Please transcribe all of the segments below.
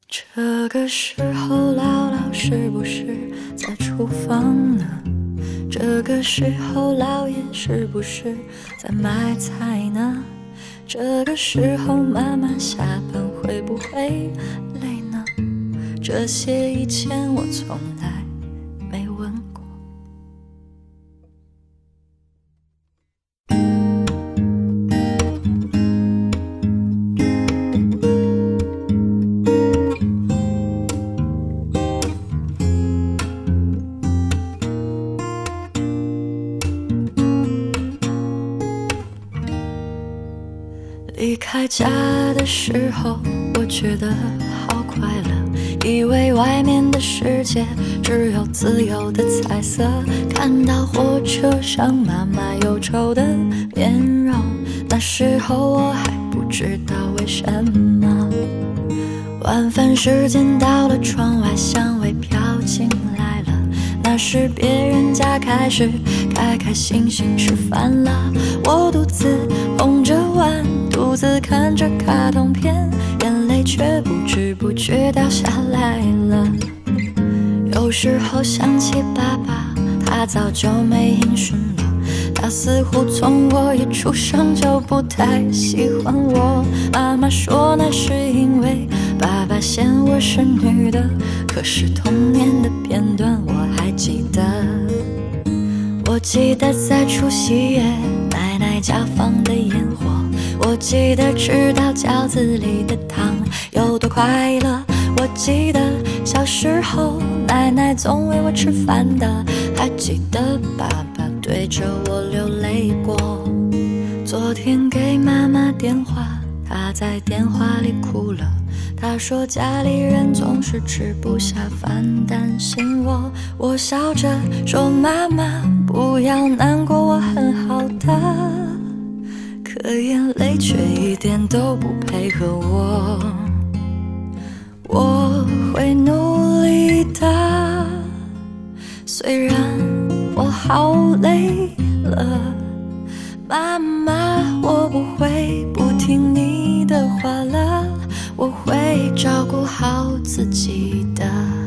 这个时候姥姥是不是在厨房呢？这个时候姥爷是不是在买菜呢？这个时候妈妈下班会不会累呢？这些以前我从来没问过。离开家的时候，我觉得好快乐，以为外面的世界只有自由的彩色。看到火车上妈妈忧愁的面容，那时候我还不知道为什么。晚饭时间到了，窗外香味飘进来了，那时别人家开始开开心心吃饭了，我独自捧着碗，独自看着卡通片，眼泪却不知不觉掉下来了。有时候想起爸爸，他早就没音讯了，他似乎从我一出生就不太喜欢我。妈妈说那是因为爸爸嫌我是女的，可是童年的片段我还记得。我记得在除夕夜奶奶家放的烟火，我记得吃到饺子里的糖有多快乐，我记得小时候奶奶总喂我吃饭的，还记得爸爸对着我流泪过。昨天给妈妈电话，她在电话里哭了，她说家里人总是吃不下饭，担心我。我笑着说妈妈不要难过，我很好的，可眼泪却一点都不配合我。我会努力的，虽然我好累了，妈妈我不会不听你的话了，我会照顾好自己的。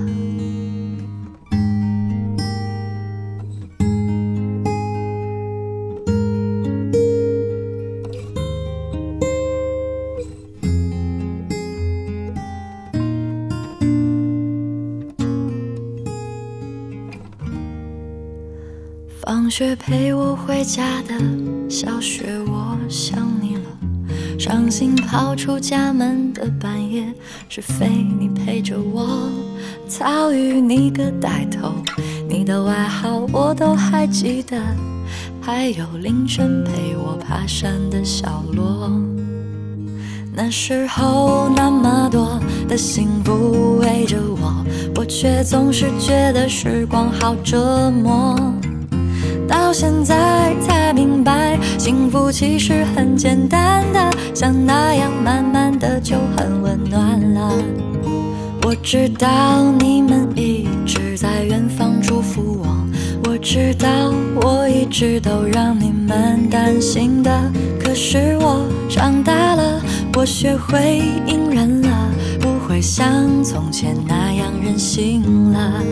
放学陪我回家的小雪，我想你了。伤心跑出家门的半夜，是非你陪着我。遭遇你个带头，你的外号我都还记得，还有凌晨陪我爬山的小罗。那时候那么多的幸福围着我，我却总是觉得时光好折磨。到现在才明白，幸福其实很简单的，像那样慢慢的就很温暖了。我知道你们一直在远方祝福我，我知道我一直都让你们担心的，可是我长大了，我学会隐忍了，不会像从前那样任性了。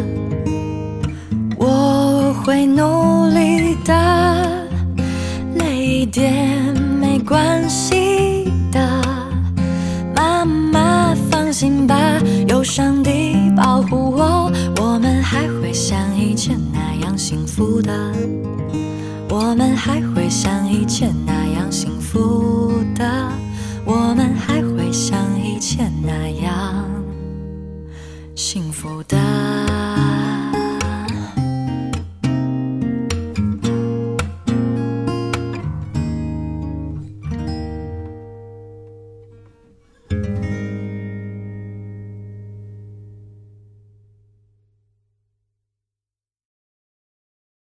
我会努力的，累一点没关系的，妈妈放心吧，有上帝保护我，我们还会像以前那样幸福的，我们还会像以前那样幸福的，我们还会像以前那样幸福的。